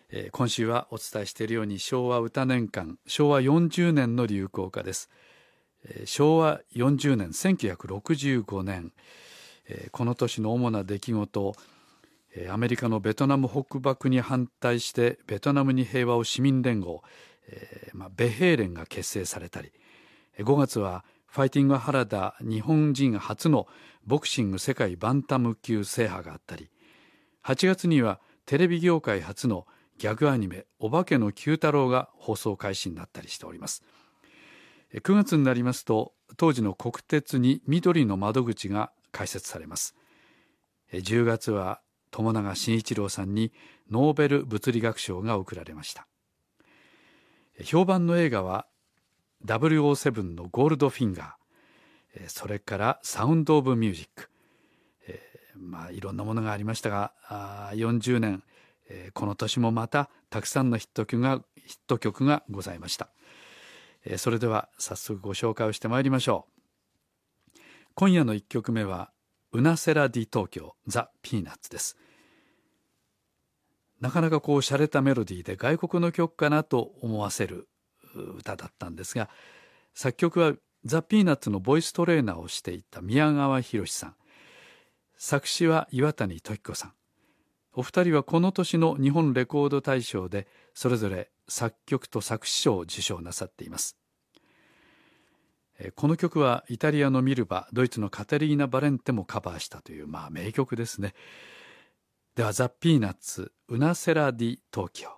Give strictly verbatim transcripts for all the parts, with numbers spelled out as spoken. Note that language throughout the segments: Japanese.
えー、今週はお伝えしているように昭和歌年間しょうわよんじゅうねんの流行歌です。えー、しょうわよんじゅうねんせんきゅうひゃくろくじゅうごねん、えー、この年の主な出来事、えー、アメリカのベトナム北爆に反対してベトナムに平和を市民連合、えーまあ、ベヘイ連が結成されたり、ごがつはファイティング原田日本人初のボクシング世界バンタム級制覇があったり、はちがつにはテレビ業界初のギャグアニメお化けの Q 太郎が放送開始になったりしております。くがつになりますと当時の国鉄に緑の窓口が開設されます。じゅうがつは友永慎一郎さんにノーベル物理学賞が贈られました。評判の映画はダブリューオーセブンのゴールドフィンガー、それからサウンドオブミュージック、えー、まあいろんなものがありましたが、あよんじゅうねん、えー、この年もまたたくさんのヒット曲がヒット曲がございました。えー、それでは早速ご紹介をしてまいりましょう。今夜のいっきょくめはウナセラディ東京ザ・ピーナッツです。なかなかこう洒落たメロディーで外国の曲かなと思わせる歌だったんですが、作曲はザ・ピーナッツのボイストレーナーをしていた宮川博さん、作詞は岩谷時子さん。お二人はこの年の日本レコード大賞でそれぞれ作曲と作詞賞を受賞なさっています。この曲はイタリアのミルバ、ドイツのカテリーナ・バレンテもカバーしたという、まあ名曲ですね。ではザ・ピーナッツウナセラディ東京。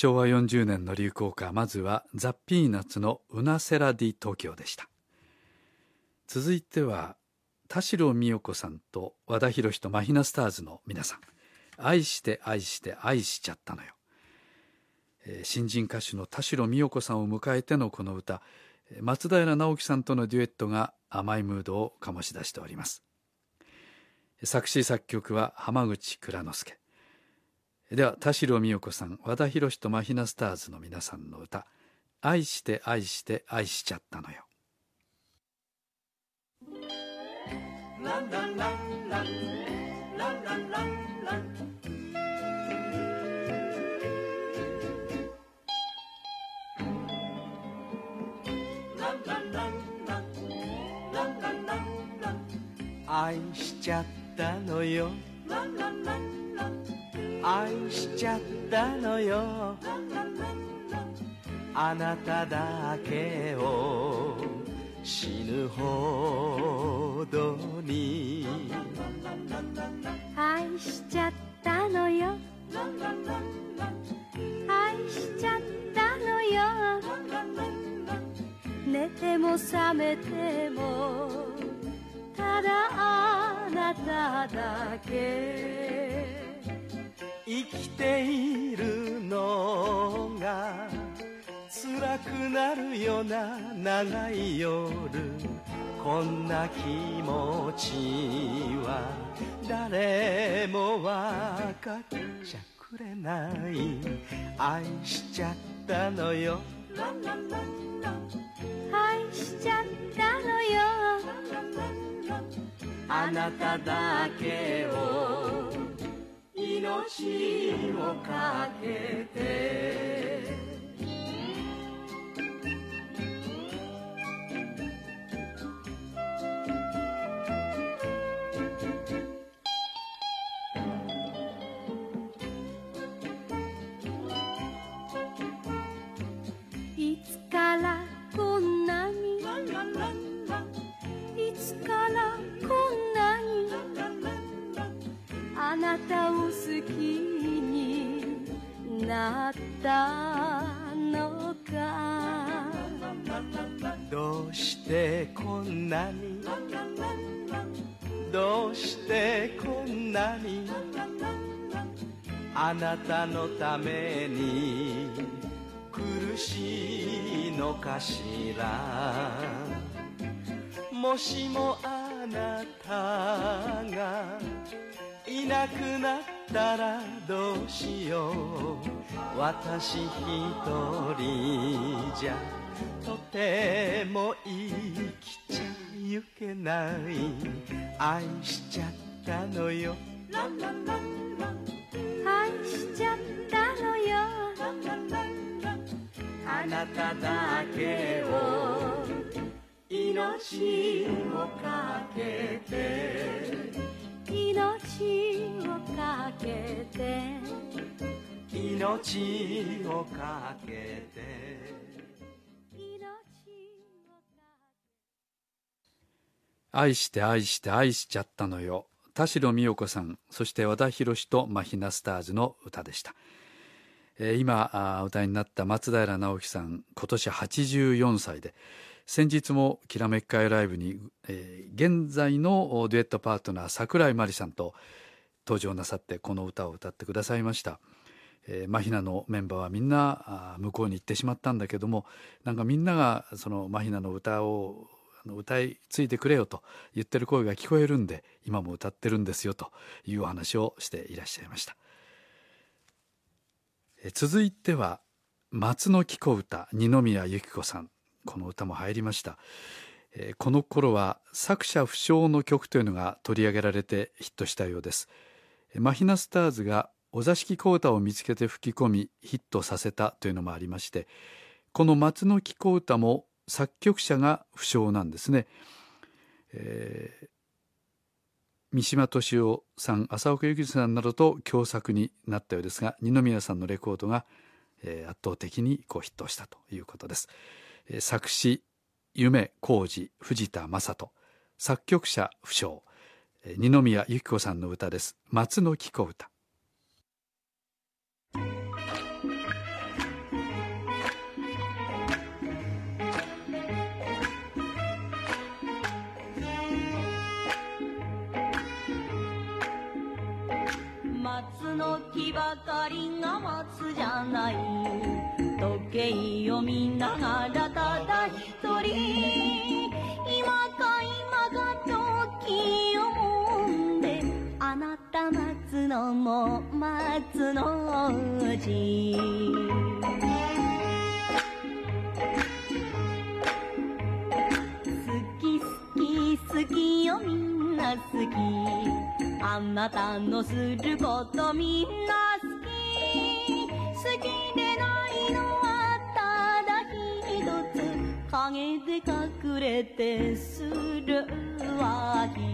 しょうわよんじゅうねんの流行歌、まずはザ・ピーナッツのウナセラディ東京でした。続いては田代美代子さんと和田博とマヒナスターズの皆さん、愛して愛して愛しちゃったのよ。えー、新人歌手の田代美代子さんを迎えてのこの歌、松平直樹さんとのデュエットが甘いムードを醸し出しております。作詞作曲は浜口蔵之介。では田代美代子さん、和田博とマヒナスターズの皆さんの歌、愛して愛して愛しちゃったのよ。ランランランランランランランラン、 愛しちゃったのよ、愛しちゃったのよ、あなただけを死ぬほどに愛しちゃったのよ、愛しちゃったのよ、寝ても覚めてもただあなただけ、 生きているのが辛くなるような長い夜、こんな気持ちは誰も分かっちゃくれない、愛しちゃったのよ、 愛しちゃったのよ、 あなただけを命をかけて、 いつからこんなに、いつからこんなにあなたを好きになったのか、 どうしてこんなに、どうしてこんなにあなたのために苦しいのかしら、もしもあなたがいなくなったらどうしよう、私一人じゃとても生きちゃいけない、愛しちゃったのよ、 愛しちゃったのよ、 あなただけを命をかけて、 命をかけて、 命をかけて、 愛して愛して愛しちゃったのよ、田代美代子さん、そして和田博とマヒナスターズの歌でした。えー、今歌いになった松平直樹さん、今年はちじゅうよんさいで、先日もきらめき会ライブに、えー、現在のデュエットパートナー桜井真理さんと登場なさってこの歌を歌ってくださいました。えー、マヒナのメンバーはみんな向こうに行ってしまったんだけども、なんかみんながそのマヒナの歌を歌い継いでくれよと言ってる声が聞こえるんで、今も歌ってるんですよというお話をしていらっしゃいました。え続いては松の木小唄、二宮由紀子さん、この歌も入りました。えこの頃は作者不詳の曲というのが取り上げられてヒットしたようです。マヒナスターズがお座敷小唄を見つけて吹き込みヒットさせたというのもありまして、この松の木小唄も作曲者が不詳なんですね。えー、三島敏夫さん、浅岡幸二さんなどと共作になったようですが、二宮さんのレコードが、えー、圧倒的にこうヒットしたということです。えー、作詞夢浩二、藤田正人、作曲者不詳、えー、二宮由紀子さんの歌です。松の木小唄。 日ばかりが待つじゃない。時計を見ながらただ一人、今か今か時を揉んで、あなた待つのも待つのうち。好き好き好きよみんな好き、あなたのすることみんな好き。好きでないのはただ一つ、影で隠れてするわき。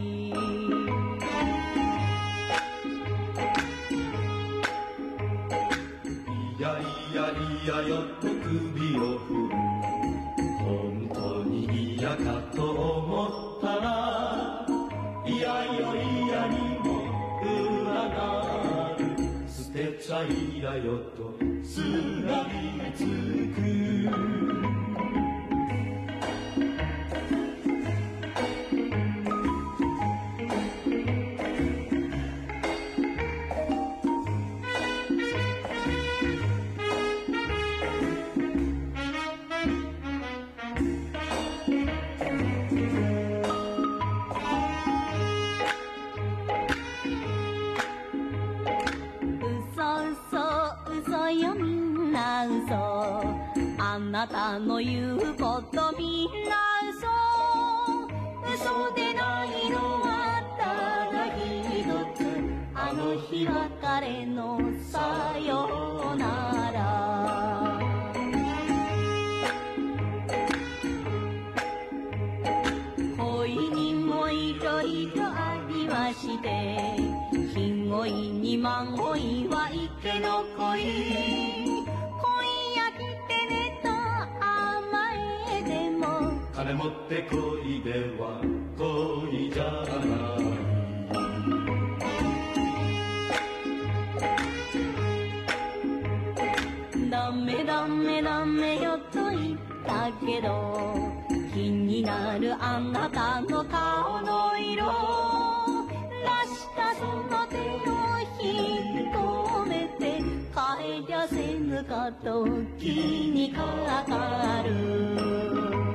いやいやいやよと首を振る、本当に嫌かと思ったら、いやよいやにも裏がある。捨てちゃいやよとすがりつく。 あなたの言うことみんな嘘、嘘でないのはただ一つ、あの日別れのさよなら。恋にもいろいろありまして、ひごいにまごいは池の恋。 金持って恋では恋じゃない。 ダメダメダメよと言ったけど、気になるあなたの顔の色、出したその手を引っ込めて、帰りゃせぬかと気にかかる。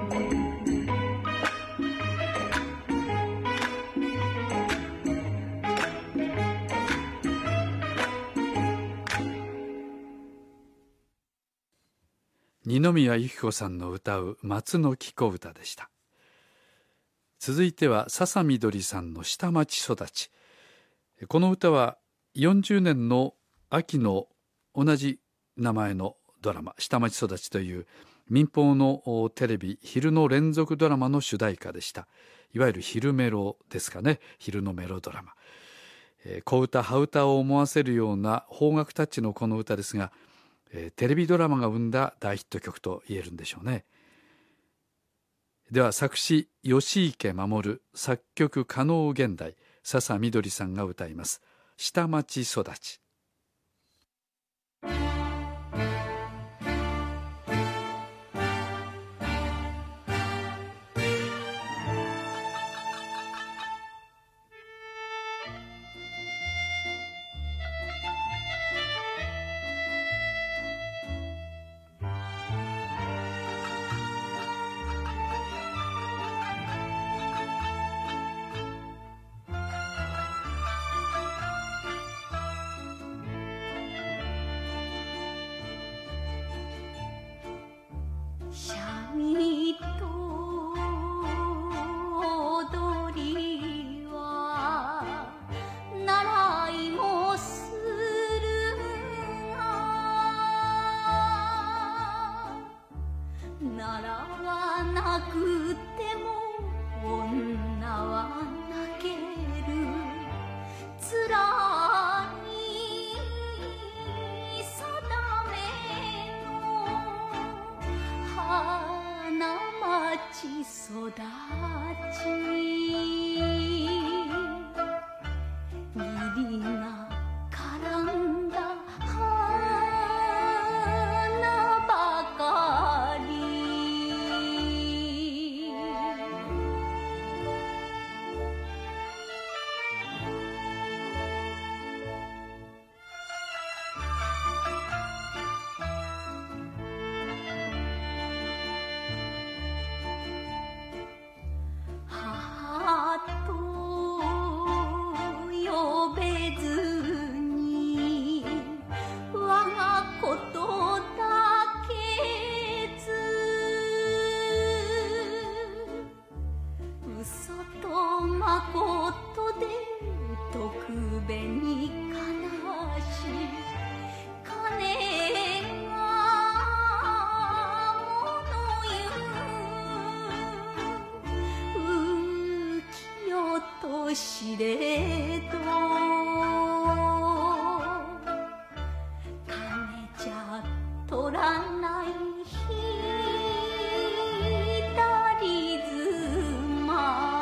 二宮由紀子さんの歌う松の木小唄でした。続いては笹みどりさんの下町育ち。この歌はよんじゅうねんの秋の同じ名前のドラマ下町育ちという民放のテレビ昼の連続ドラマの主題歌でした。いわゆる昼メロですかね。昼のメロドラマ、えー、小唄羽歌を思わせるような邦楽タッチのこの歌ですが、えー、テレビドラマが生んだ大ヒット曲と言えるんでしょうね。では作詞吉池守、作曲加納現代、笹みどりさんが歌います下町育ち。 と知れど金じゃ取らない左妻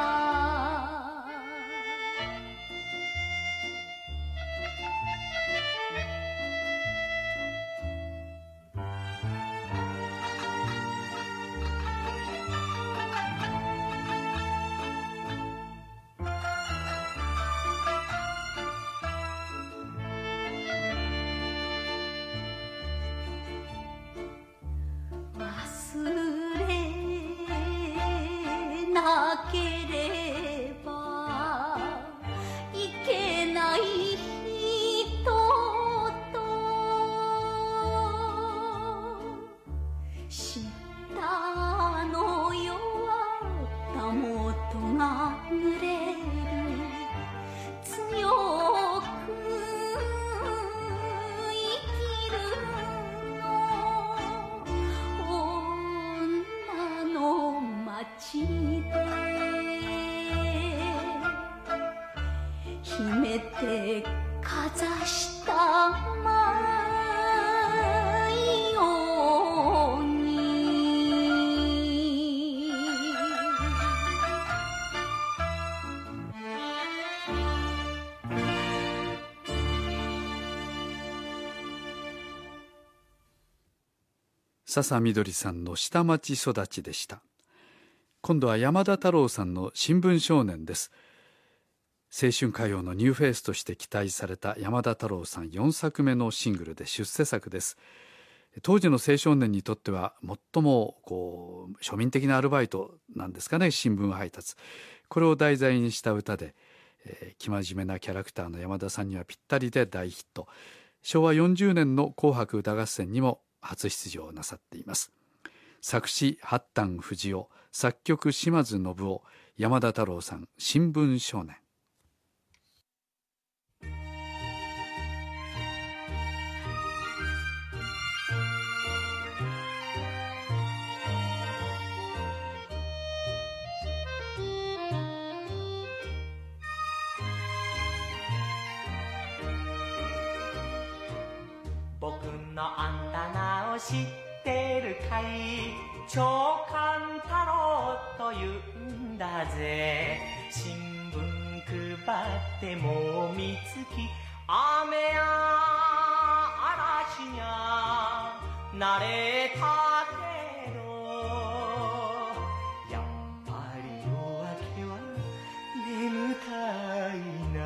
忘れなければいけない人と知ったのよはたもとが濡れる強く生きるの女の町で秘めてかざした舞ように笹みどりさんの下町育ちでした。今度は山田太郎さんの新聞少年です。青春歌謡のニューフェイスとして期待された山田太郎さんよんさくめのシングルで出世作です。当時の青少年にとっては最もこう庶民的なアルバイトなんですかね、新聞配達。これを題材にした歌で、えー、生真面目なキャラクターの山田さんにはぴったりで大ヒット。しょうわよんじゅうねんの紅白歌合戦にも初出場なさっています。作詞八反藤夫、作曲島津信夫、山田太郎さん、新聞少年。 僕のあんた名を知ってるかい、長官太郎というんだぜ。新聞配ってもみつき、雨や嵐にゃ慣れたけど、やっぱり夜明けは眠たいな。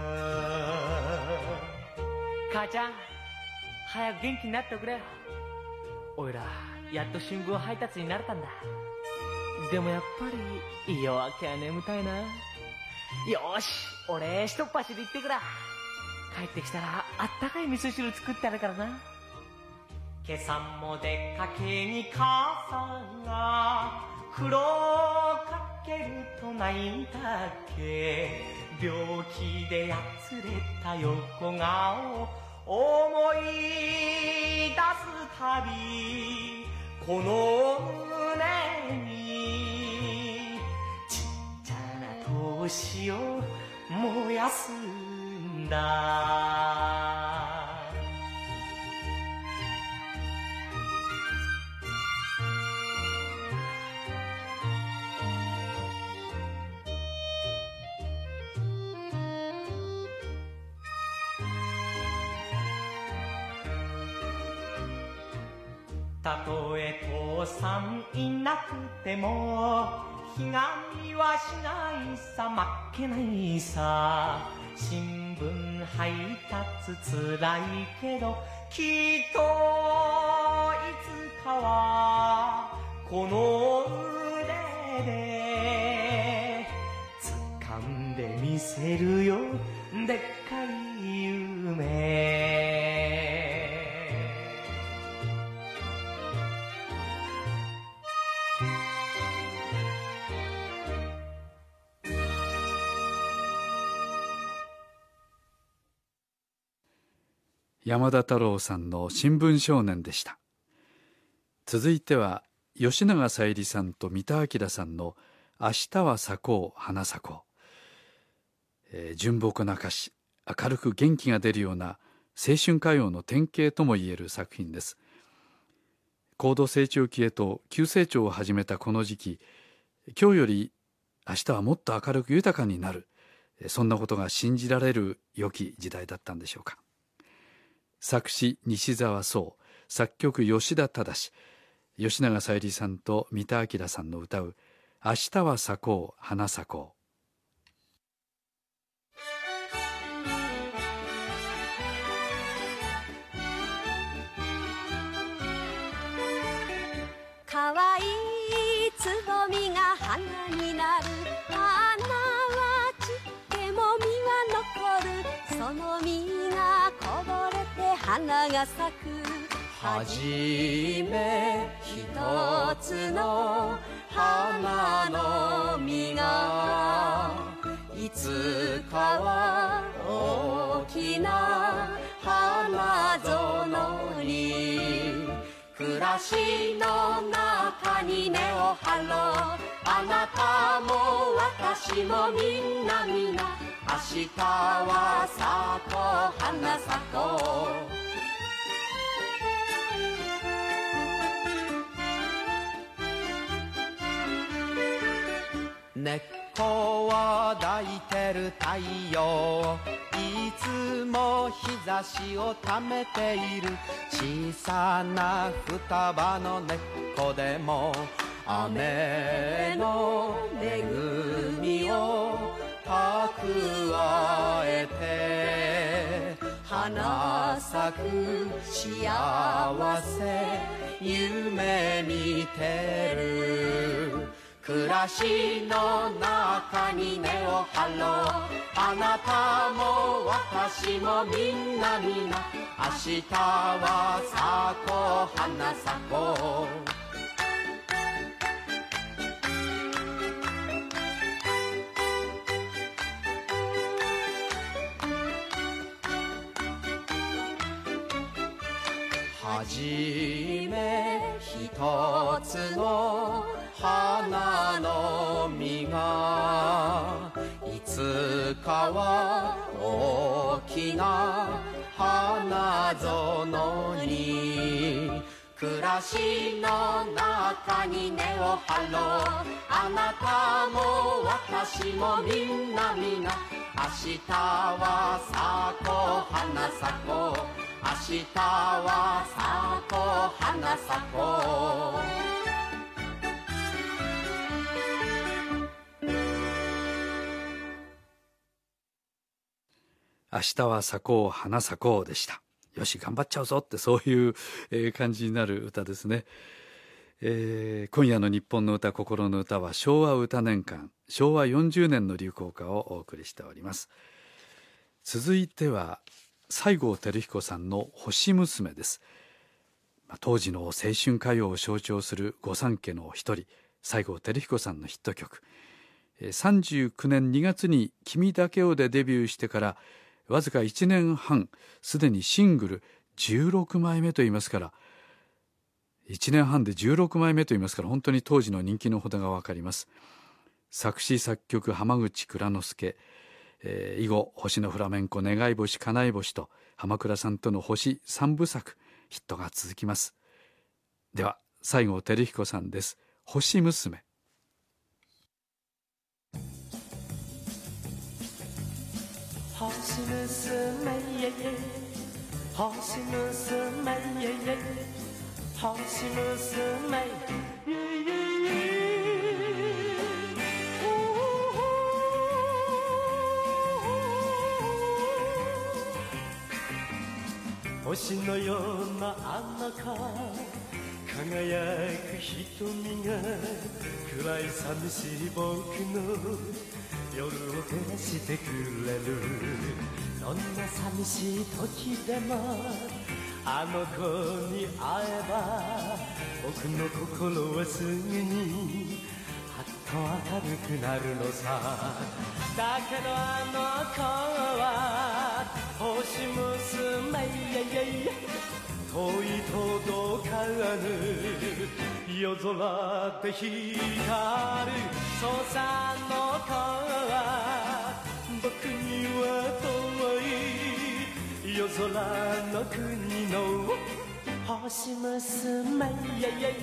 母ちゃん、早く元気になってくれよ。おいらやっと新聞配達になれたんだ。でもやっぱり夜明けは眠たいな。よし、俺一っ走り行ってくら。帰ってきたらあったかい味噌汁作ってあるからな。今朝も出かけに母さんが風呂かけると泣いたっけ。病気でやつれた横顔思い出すたび、この胸にちっちゃな闘志を燃やすんだ。たとえ父さんいなくてもひがみはしないさ、負けないさ。新聞配達つらいけどきっといつかはこの腕で掴んでみせるよ、でっかい夢。 山田太郎さんの新聞少年でした。続いては吉永小百合さんと三田明さんの明日は咲こう花咲こう。 えー、純朴な歌詞、明るく元気が出るような青春歌謡の典型ともいえる作品です。高度成長期へと急成長を始めたこの時期、今日より明日はもっと明るく豊かになる、そんなことが信じられる良き時代だったんでしょうか。作詞西澤壮、作曲吉田忠、吉永小百合さんと三田明さんの歌う明日は咲こう花咲こう。 かわいいつぼみが花になる、花は散っても実は残る、その実がこぼれて花が咲く。 はじめひとつの花の実がいつかは大きな花園に、暮らしの中に根を張ろう、あなたも私もみんなみんな、明日は咲こう花咲こう。根っこは抱いてる太陽、いつも日差しをためている、小さな双葉の根っこでも雨の恵みを蓄えて、花咲く幸せ夢見てる。暮らしの中に根を張ろう、あなたも私もみんなみんな、明日は咲こう花咲こう。はじめひとつの花の実がいつかは大きな花園に、暮らしの中に根を張ろう、あなたも私もみんなみんな、明日は咲こう花咲こう、明日は咲こう花咲こう。 明日は咲こう花咲こうでした。よし頑張っちゃうぞって、そういう、えー、感じになる歌ですね。えー、今夜の日本の歌心の歌は昭和歌年間しょうわよんじゅうねんの流行歌をお送りしております。続いては西郷輝彦さんの星娘です。当時の青春歌謡を象徴する御三家の一人、西郷輝彦さんのヒット曲。さんじゅうきゅうねんにがつに君だけをでデビューしてからわずかいちねんはん、すでにシングルじゅうろくまいめといいますから、いちねんはんでじゅうろくまいめといいますから、本当に当時の人気のほどがわかります。作詞作曲浜口蔵之介、えー、以後星のフラメンコ、願い星叶い星と浜倉さんとの星さんぶさくヒットが続きます。では西郷輝彦さんです。星娘。 星娘イェイ星娘イェイ星娘イェイ星のようなあなた、輝く瞳が暗い寂しい僕の夜を照らしてくれる。どんな寂しい時でもあの子に会えば、僕の心はすぐにはっと明るくなるのさ。だけどあの子は星娘イェイ遠い届かぬ夜空で光る。そうさあの子は僕に空の国の星娘イェイイェイ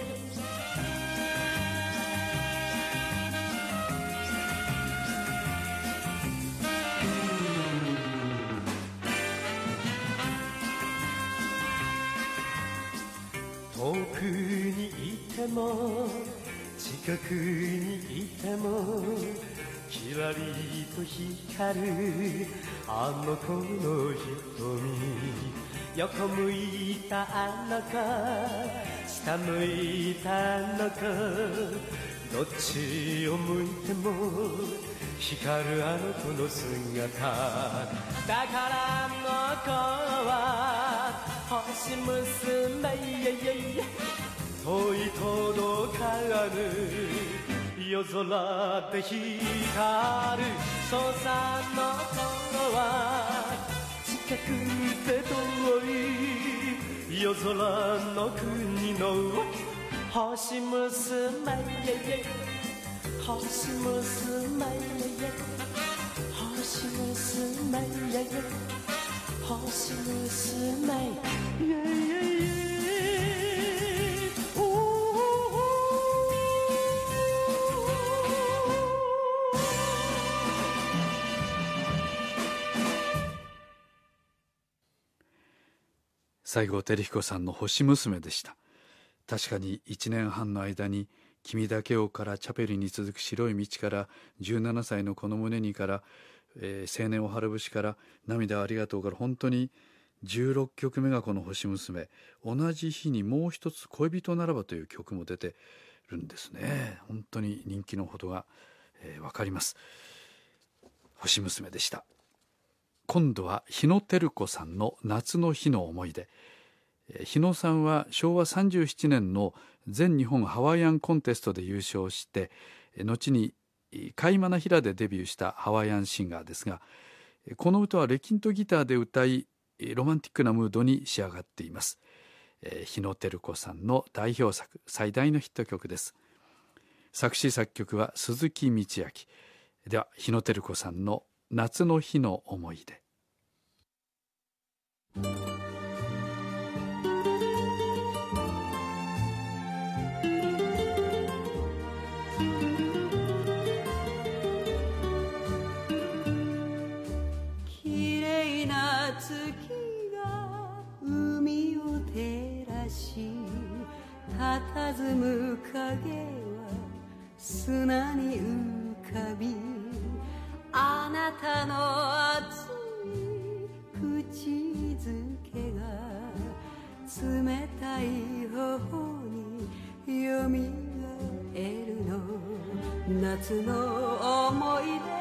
遠くにいても近くにいてもキラリと光るあの子の瞳横向いたあの子下向いたあの子どっちを向いても光るあの子の姿だからあの子は星娘イェイイェイ遠い届かぬ夜空で光るそうさあの子は近くて遠い夜空の国の星娘イェイ星娘イェイ星娘イェイ星娘イェイ西郷輝彦さんの星娘でした。確かにいちねんはんの間に君だけをからチャペルに続く白い道からじゅうななさいのこの胸にから、えー、青年お春節から涙ありがとうから本当にじゅうろっきょくめがこの星娘。同じ日にもう一つ恋人ならばという曲も出てるんですね。本当に人気のほどが、えー、分かります。星娘でした。今度は日野照子さんの夏の日の思い出。日野さんはしょうわさんじゅうななねんの全日本ハワイアンコンテストで優勝して後にカイマナヒラでデビューしたハワイアンシンガーですが、この歌はレキントギターで歌いロマンティックなムードに仕上がっています。日野照子さんの代表作最大のヒット曲です。作詞作曲は鈴木道明。では日野照子さんの夏の日の思い出。 きれいな月が海を照らし佇む影は砂に浮かびあなたの熱い口づけが冷たい頬によみがえるの夏の思い出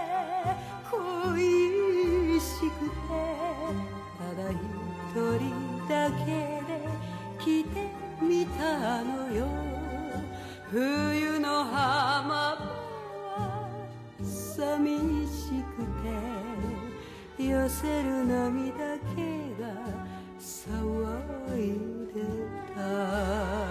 恋しくてただ一人だけで来てみたのよ冬の浜辺寂しくて寄せる涙気が騒いでた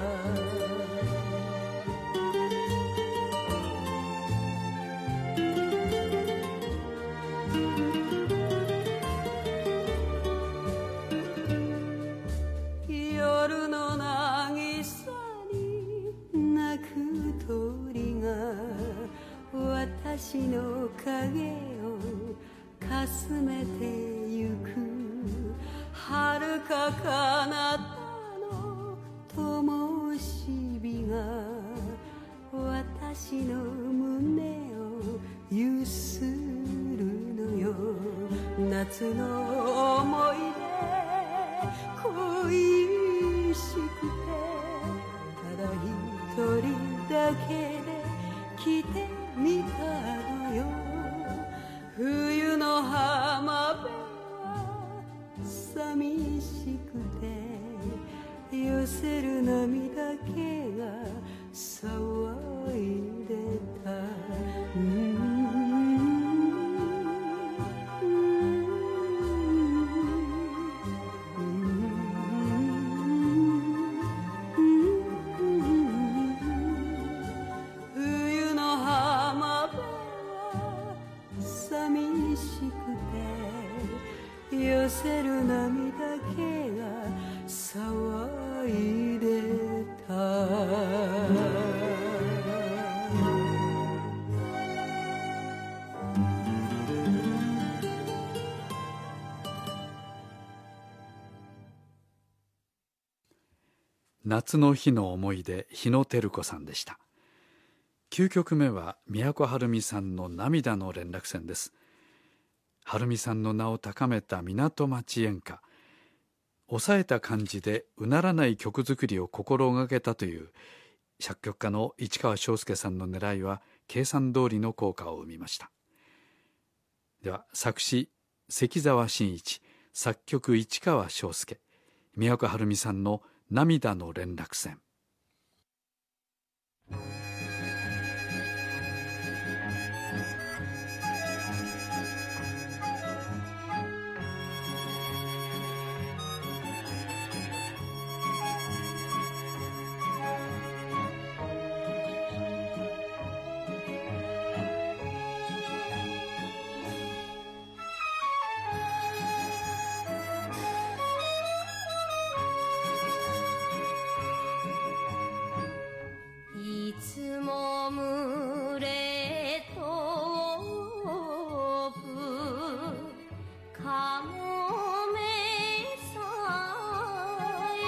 夜の渚に鳴く鳥が私の影をかすめてゆく遥か彼方の灯火が私の胸をゆするのよ夏の思い出恋しくてただ一人だけで来てみたのよ冬の浜辺は寂しくて寄せる涙気が騒いでた、うん寄せる涙夏の日の思い出、日野照子さんでした。きゅうきょくめは都はるみさんの涙の連絡船です。はるみさんの名を高めた港町演歌、抑えた感じでうならない曲作りを心がけたという作曲家の市川昭介さんの狙いは計算通りの効果を生みました。では作詞関澤真一、作曲市川昭介、都はるみさんの涙の連絡船。 いつも群れ飛ぶカモメさえ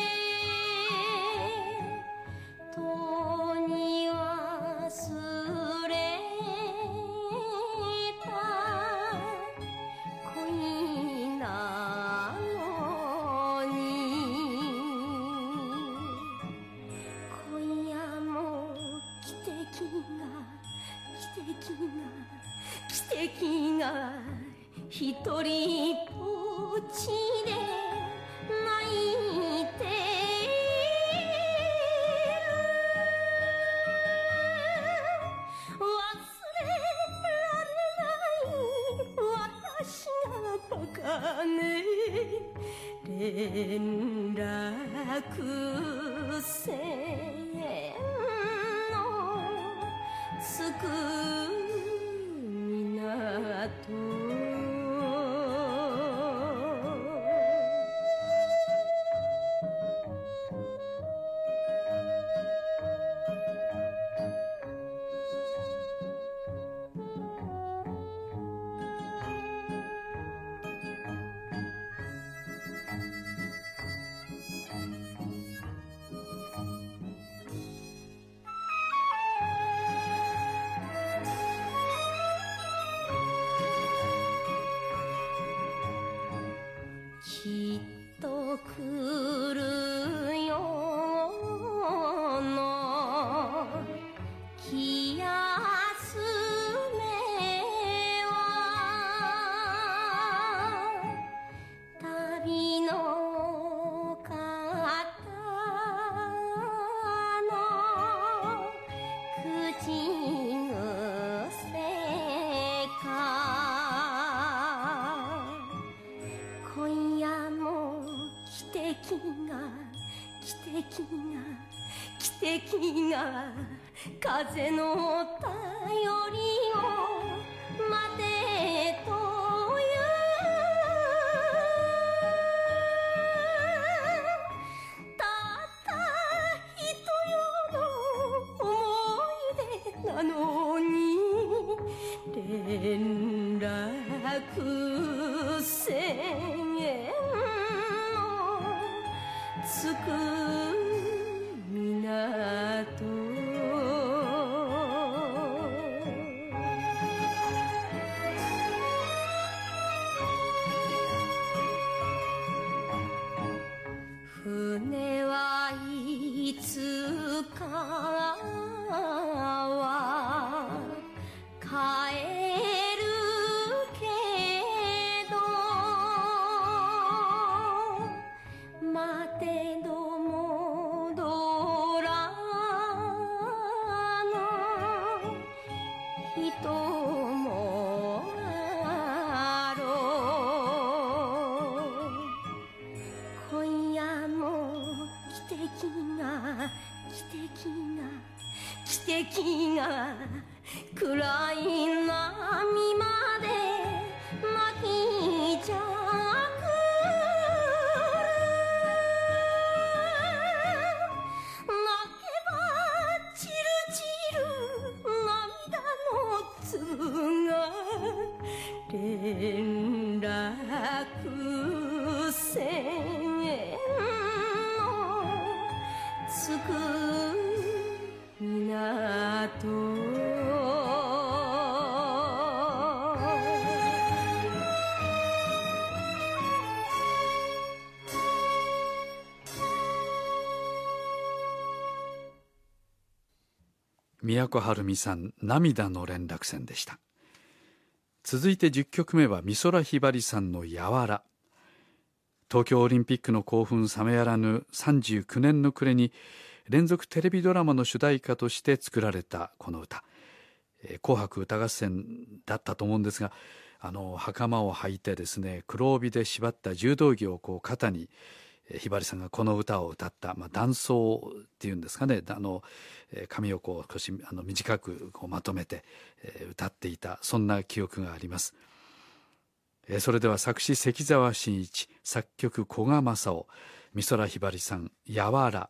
とに忘れた恋なのに今夜も奇跡が奇跡が奇跡が一人ぼっちで泣いている。忘れられない私がバカね。連絡船のつく港。きっと来るよの気休めは旅の方の口癖か。今夜も奇跡が奇跡が奇跡が風の便りを待てというたった一夜の思い出なのに連絡船つく港。船はいつかは帰るけど待てど戻らぬ人もあろう。今夜も奇跡が奇跡が奇跡が暗い波まで巻きじゃく泣けば散る散る涙の粒が連絡船の都はるみさん、涙の連絡船でした。続いてじゅっきょくめは美空ひばりさんのやわら。東京オリンピックの興奮冷めやらぬさんじゅうきゅうねんの暮れに連続テレビドラマの主題歌として作られたこの歌、えー、紅白歌合戦だったと思うんですが、あの袴を履いてですね、黒帯で縛った柔道着をこう肩に、ひばりさんがこの歌を歌った、まあ、男装っていうんですかね、あの髪をこう少しあの短くこうまとめて、えー、歌っていた、そんな記憶があります。えー、それでは作詞関澤真一、作曲古賀正夫、美空ひばりさん、やわら。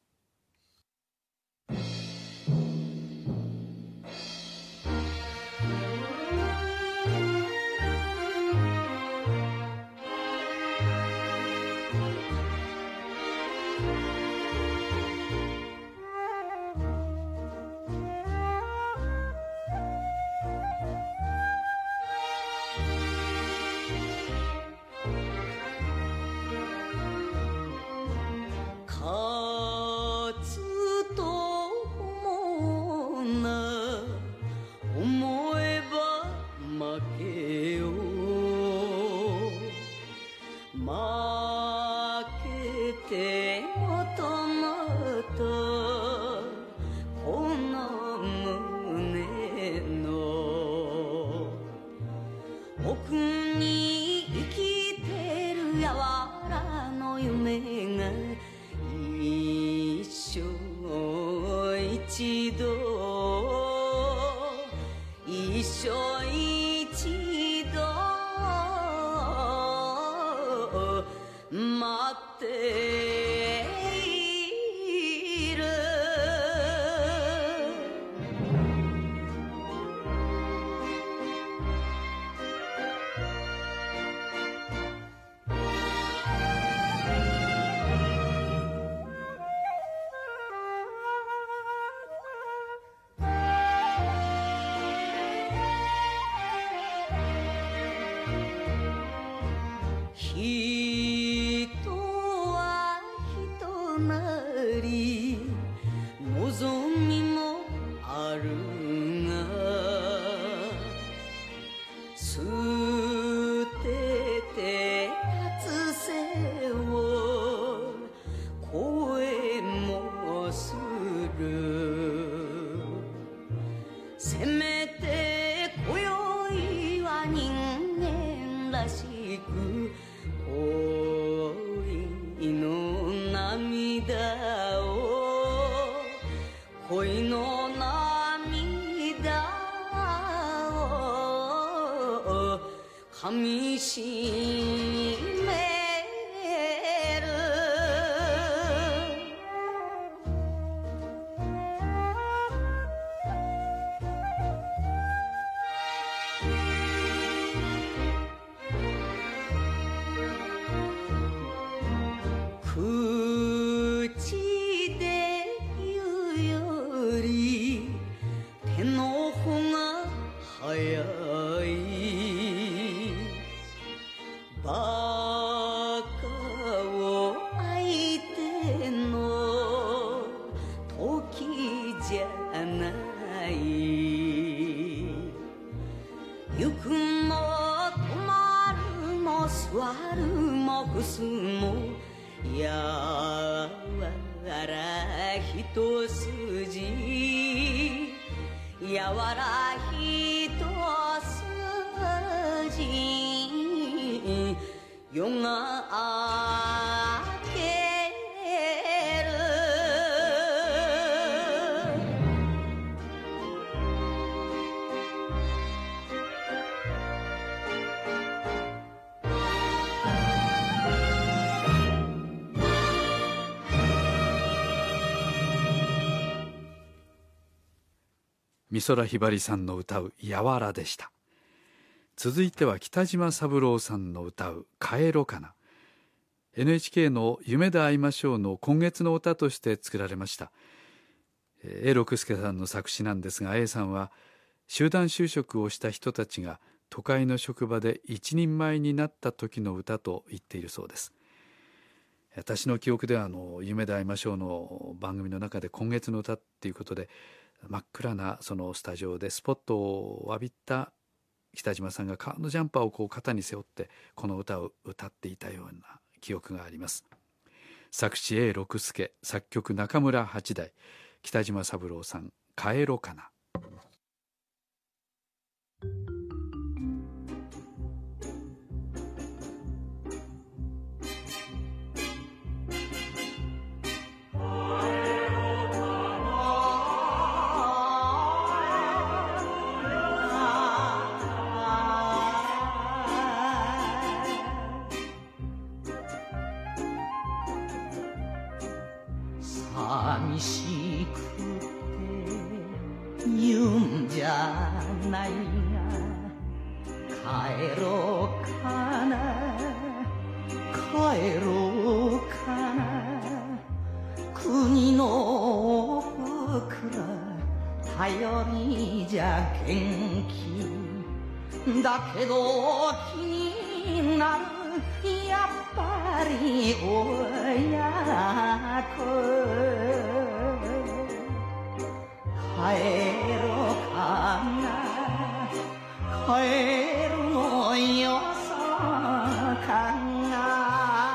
美空ひばりさんの歌うやわらでした。続いては北島三郎さんの歌う帰ろかな。 エヌエイチケー の夢で会いましょうの今月の歌として作られました。 A 六輔さんの作詞なんですが、 A さんは集団就職をした人たちが都会の職場で一人前になった時の歌と言っているそうです。私の記憶ではあの夢で会いましょうの番組の中で今月の歌っていうことで真っ暗なそのスタジオでスポットを浴びた北島さんが革のジャンパーをこう肩に背負ってこの歌を歌っていたような記憶があります。作詞 エーろく 助、作曲中村八大、北島三郎さん、帰ろかな。 寂しくて言うんじゃないが帰ろうかな帰ろうかな国の僕ら頼りじゃ元気だけど気になるやっぱり親子帰ろうかな帰るのよそうかな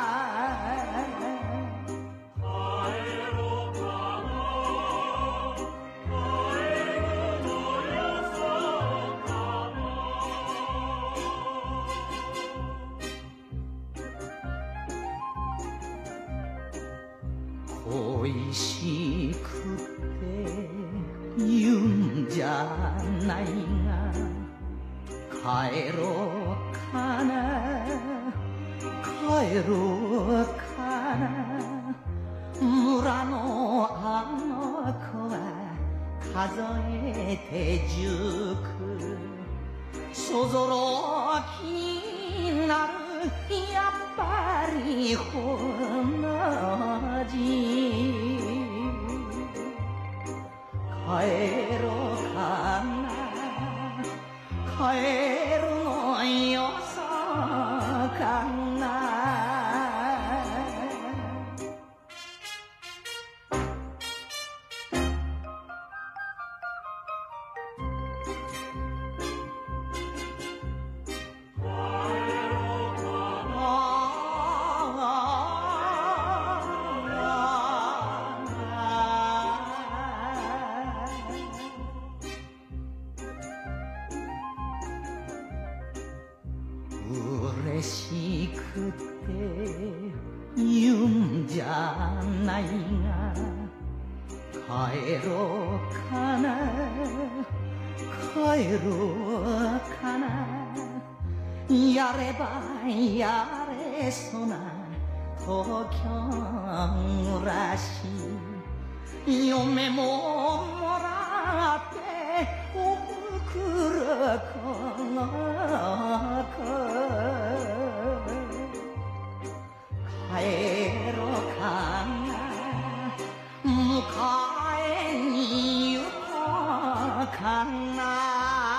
恋しくて言うんじゃないが帰ろうかな帰ろうかな村のあの子は数えて十九そぞろ気になるやっぱり同じ帰ろうかな帰るのよそうかな嬉しくて言うんじゃないが帰ろうかな帰ろうかなやればやれそうな東京暮らし嫁ももらっておふくろこの子帰ろうかな迎えに行こうかな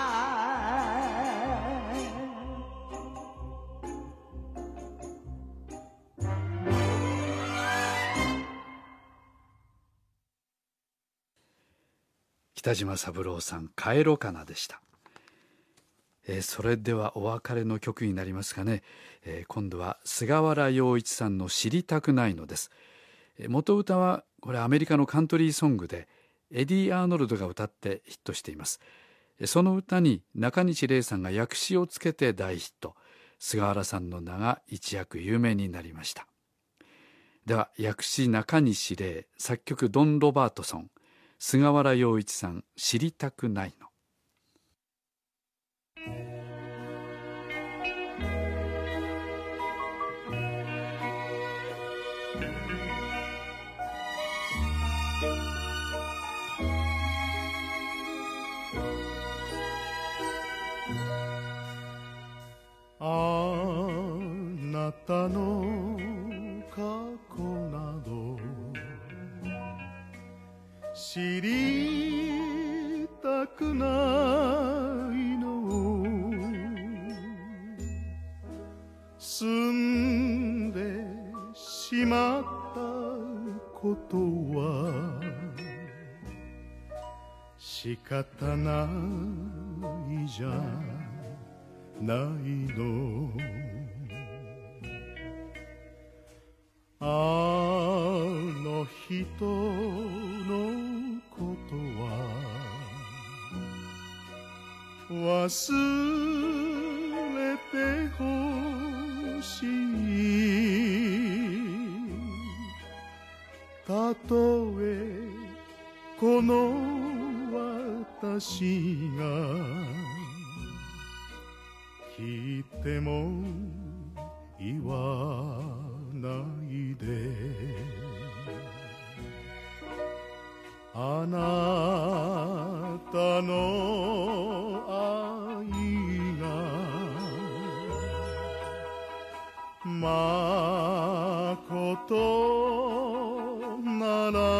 北島三郎さん、帰ろかなでした。えー、それではお別れの曲になりますかね。えー、今度は菅原洋一さんの知りたくないのです。えー、元歌はこれアメリカのカントリーソングでエディ・アーノルドが歌ってヒットしています。えー、その歌に中西礼さんが訳詞をつけて大ヒット。菅原さんの名が一躍有名になりました。では訳詞中西礼、作曲ドン・ロバートソン、菅原洋一さん、知りたくないの。 あなたの過去など知りたくないの済んでしまったことは仕方ないじゃないの。あの人のことは忘れてほしい。たとえこの私が聞いても言わないで。あなたの愛がまことなら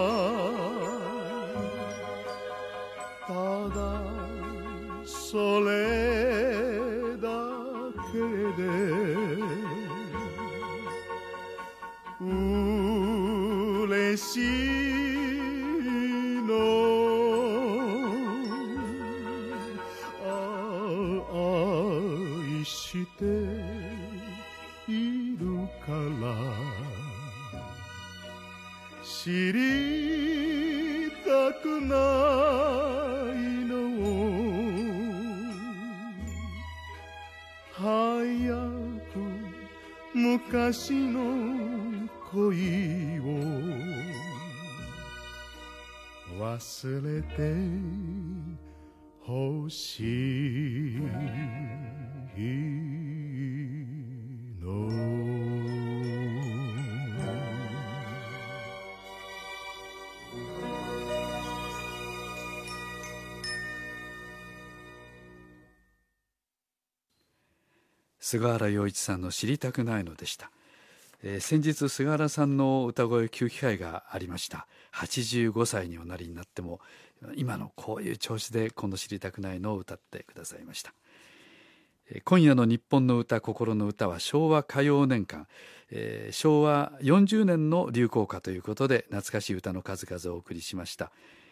ただそれだけで嬉しいの。愛しているから知りたくないの。早く昔の恋を忘れてほしいの。 菅原洋一さんの知りたくないのでした。えー、先日菅原さんの歌声を聴く機会がありました。はちじゅうごさいにおなりになっても今のこういう調子でこの知りたくないのを歌ってくださいました。えー、今夜の日本の歌心の歌は昭和歌謡年間、えー、昭和よんじゅうねんの流行歌ということで懐かしい歌の数々をお送りしました。